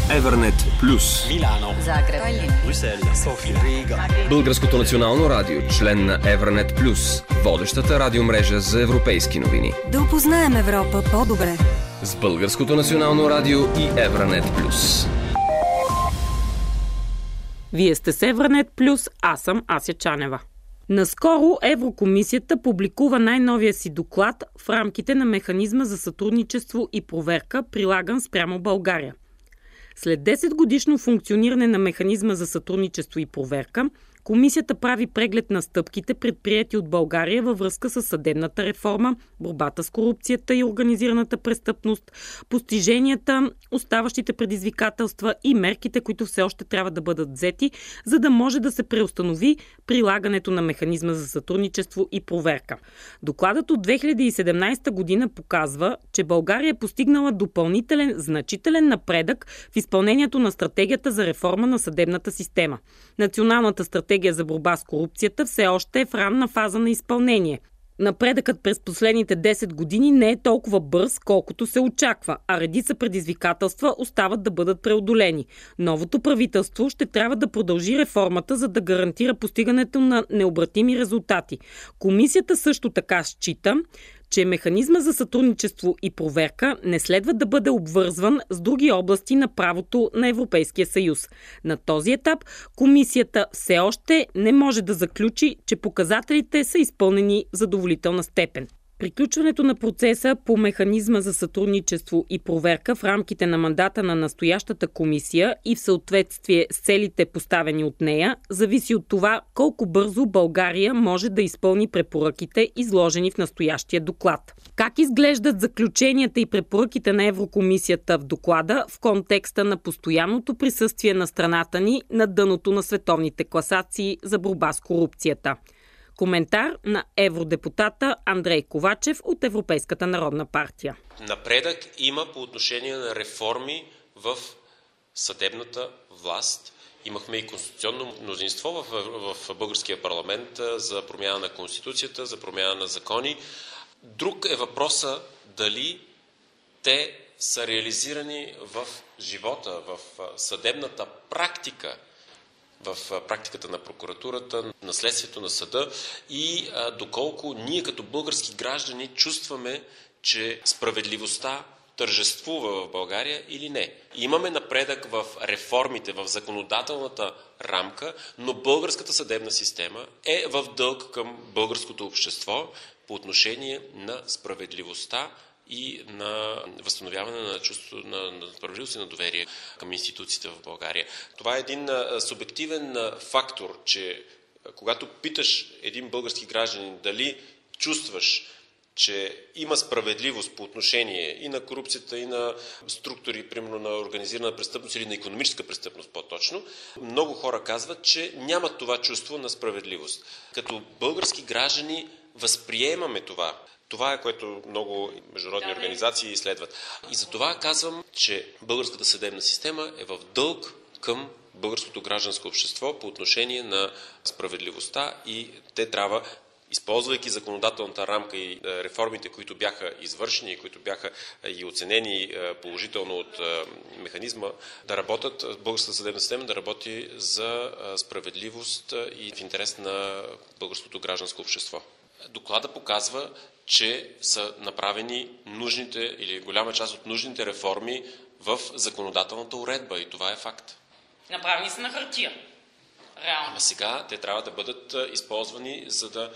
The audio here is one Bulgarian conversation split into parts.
Евернет Плюс. Милано, Загреб, Брюсел, София, Рига. Българското национално радио, член на Евернет Плюс, водещата радиомрежа за европейски новини. Да опознаем Европа по-добре. С Българското национално радио и Евернет Плюс. Вие сте с Евернет Плюс, аз съм Ася Чанева. Наскоро Еврокомисията публикува най-новия си доклад в рамките на механизма за сътрудничество и проверка, прилаган спрямо България. След 10 годишно функциониране на механизма за сътрудничество и проверка, Комисията прави преглед на стъпките, предприети от България във връзка с съдебната реформа, борбата с корупцията и организираната престъпност, постиженията, оставащите предизвикателства и мерките, които все още трябва да бъдат взети, за да може да се преустанови прилагането на механизма за сътрудничество и проверка. Докладът от 2017 година показва, че България е постигнала допълнителен значителен напредък в изпълнението на стратегията за реформа на съдебната система. Националната стратегия за борба с корупцията все още е в ранна фаза на изпълнение. Напредъкът през последните 10 години не е толкова бърз, колкото се очаква, а редица предизвикателства остават да бъдат преодолени. Новото правителство ще трябва да продължи реформата, за да гарантира постигането на необратими резултати. Комисията също така счита, че механизма за сътрудничество и проверка не следва да бъде обвързван с други области на правото на Европейския съюз. На този етап Комисията все още не може да заключи, че показателите са изпълнени в задоволителна степен. Приключването на процеса по механизма за сътрудничество и проверка в рамките на мандата на настоящата комисия и в съответствие с целите поставени от нея, зависи от това колко бързо България може да изпълни препоръките, изложени в настоящия доклад. Как изглеждат заключенията и препоръките на Еврокомисията в доклада в контекста на постоянното присъствие на страната ни на дъното на световните класации за борба с корупцията? Коментар на евродепутата Андрей Ковачев от Европейската народна партия. Напредък има по отношение на реформи в съдебната власт. Имахме и конституционно мнозинство в българския парламент за промяна на Конституцията, за промяна на закони. Друг е въпроса дали те са реализирани в живота, в съдебната практика, в практиката на прокуратурата, на следствието на съда и доколко ние като български граждани чувстваме, че справедливостта тържествува в България или не. Имаме напредък в реформите, в законодателната рамка, но българската съдебна система е в дълг към българското общество по отношение на справедливостта и на възстановяване на чувството на справедливост и на доверие към институциите в България. Това е един субективен фактор, че когато питаш един български гражданин дали чувстваш, че има справедливост по отношение и на корупцията, и на структури, примерно на организирана престъпност или на икономическа престъпност по-точно, много хора казват, че нямат това чувство на справедливост. Като български граждани възприемаме това. Това е, което много международни организации изследват. И за това казвам, че българската съдебна система е в дълг към българското гражданско общество по отношение на справедливостта и те трябва, използвайки законодателната рамка и реформите, които бяха извършени и които бяха и оценени положително от механизма, да работят, българската съдебна система да работи за справедливост и в интерес на българското гражданско общество. Доклада показва, че са направени нужните или голяма част от нужните реформи в законодателната уредба и това е факт. Направени са на хартия. Реално. А сега те трябва да бъдат използвани, за да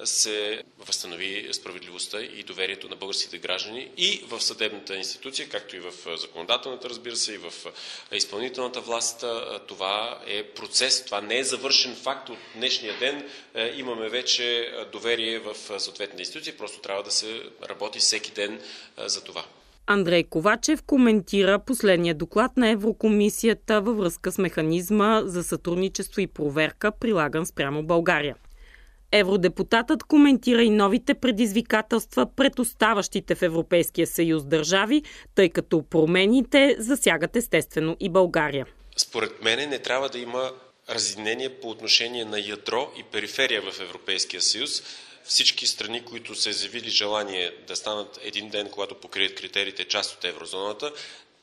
се възстанови справедливостта и доверието на българските граждани и в съдебната институция, както и в законодателната, разбира се, и в изпълнителната власт. Това е процес, това не е завършен факт от днешния ден. Имаме вече доверие в съответните институции, просто трябва да се работи всеки ден за това. Андрей Ковачев коментира последния доклад на Еврокомисията във връзка с механизма за сътрудничество и проверка, прилаган спрямо България. Евродепутатът коментира и новите предизвикателства пред оставащите в Европейския съюз държави, тъй като промените засягат естествено и България. Според мен не трябва да има разединение по отношение на ядро и периферия в Европейския съюз. Всички страни, които са изявили желание да станат един ден, когато покрият критериите част от еврозоната,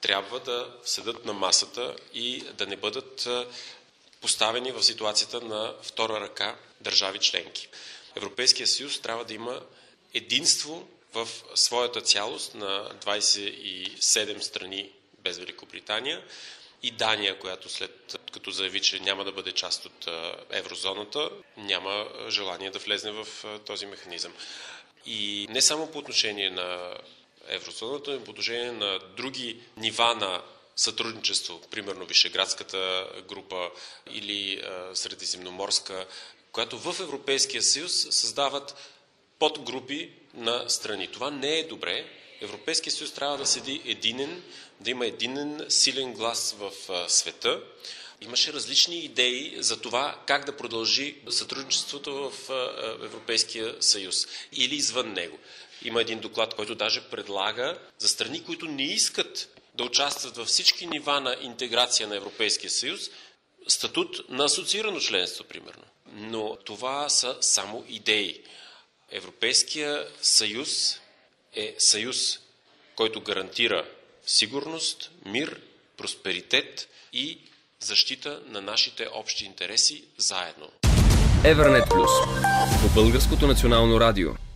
трябва да седат на масата и да не бъдат поставени в ситуацията на втора ръка държави членки. Европейския съюз трябва да има единство в своята цялост на 27 страни без Великобритания и Дания, която след като заяви, че няма да бъде част от еврозоната, няма желание да влезне в този механизъм. И не само по отношение на еврозоната, но по отношение на други нива на сътрудничество, примерно Вишеградската група или Средиземноморска, която в Европейския съюз създават подгрупи на страни. Това не е добре. Европейския съюз трябва да седи единен, да има единен силен глас в света. Имаше различни идеи за това как да продължи сътрудничеството в Европейския съюз или извън него. Има един доклад, който даже предлага за страни, които не искат да участват във всички нива на интеграция на Европейския съюз, статут на асоциирано членство, примерно. Но това са само идеи. Европейския съюз е съюз, който гарантира сигурност, мир, просперитет и защита на нашите общи интереси заедно. Евронет Плюс по Българското национално радио.